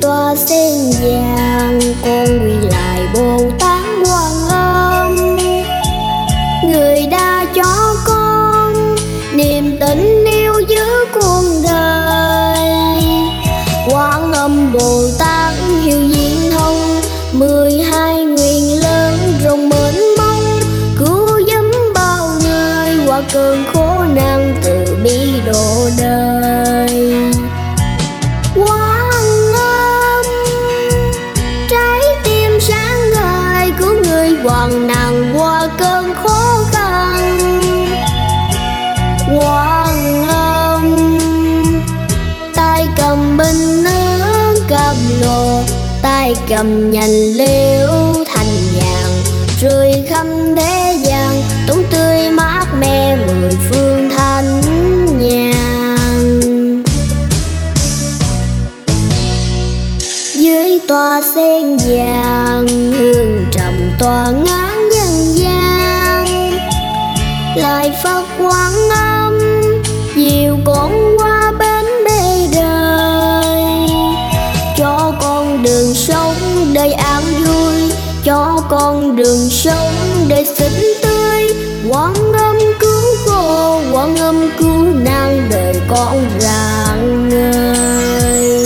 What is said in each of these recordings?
tòa sen vàng, con quy lại Bồ Tát Quan Âm. Người đã cho con niềm tình yêu giữa cuộc đời. Quan Âm Bồ Tát hiếu diễn thông, 12 nguyện lớn rộng mênh mông, cứu giúp bao người qua cơn khổ nạn, từ bi độ đời. Quan Âm trái tim sáng ngời, cứu người hoạn nạn qua cơn khó khăn. Quan Âm tay cầm bình nước cầm lồ, tay cầm nhành liễu thành vàng, rơi khắp thế gian tốn tươi mát mẻ 10 phương thanh nhàn. Dưới tòa sen vàng, hương trầm tỏa ngát nhân gian. Lại Phật Quan Âm dìu con qua bến bề đời, cho con đường sống đời an vui, cho con đường sống đời xinh tươi. Quan Âm cứu khổ, Quan Âm cứu nạn, đời con rạng ngời.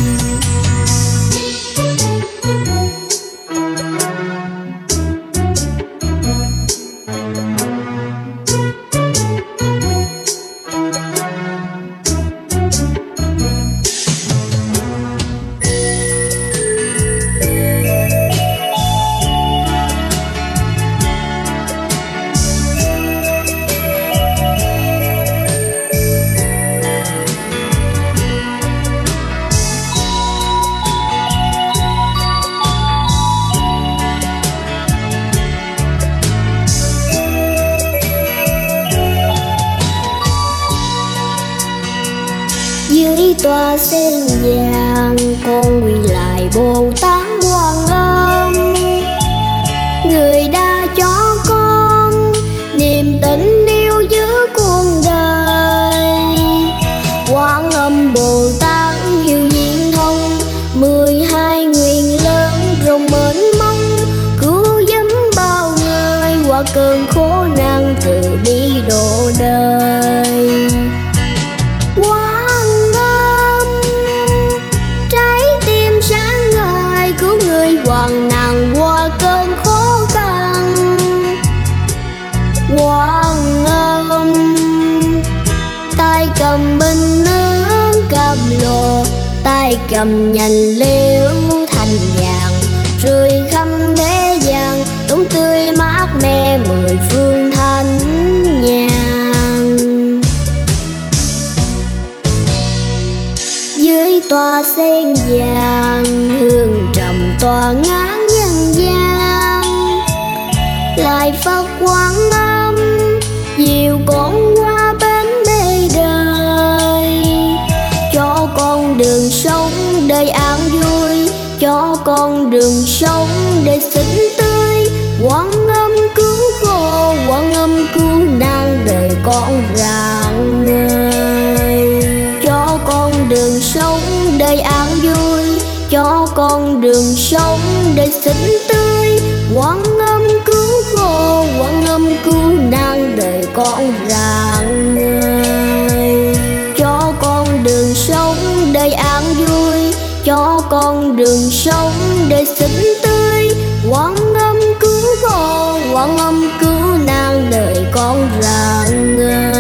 Dưới tòa sen vàng, con quy lại Bồ Tát Quan Âm. Người đã cho con niềm tình yêu giữa cuộc đời. Quan Âm Bồ Tát hiếu diễn thông, 12 nguyện lớn rộng mênh mông, cứu giúp bao người qua cơn khổ nạn, từ bi độ đời. Hoạn nạn qua cơn khó khăn. Quan Âm tay cầm bình nước cầm lồ, tay cầm nhành liễu thành vàng, rơi khắp thế gian tốn tươi mát mẻ 10 phương thanh nhàn. Dưới tòa sen vàng, hương trầm tỏa ngát nhân gian. Lại Phật Quan Âm dìu con qua bến bề đời, cho con đường sống đời an vui, cho con đường sống đời xinh tươi. Quan Âm cứu khổ, Quan Âm cứu nạn, đời con rạng ngời. Cho con đường sống đời an vui, cho con đường sống đời xinh tươi. Quan Âm cứu khổ, Quan Âm cứu nạn, đời con rạng ngời. Cho con đường sống đời an vui, cho con đường sống đời xinh tươi. Quan Âm cứu khổ, Quan Âm cứu nạn, đời con rạng ngời.